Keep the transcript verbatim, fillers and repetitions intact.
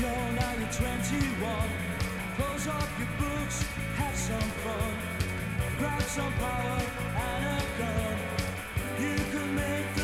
Joe, now you're twenty-one. Close up your books, have some fun. Grab some power and a gun. You can make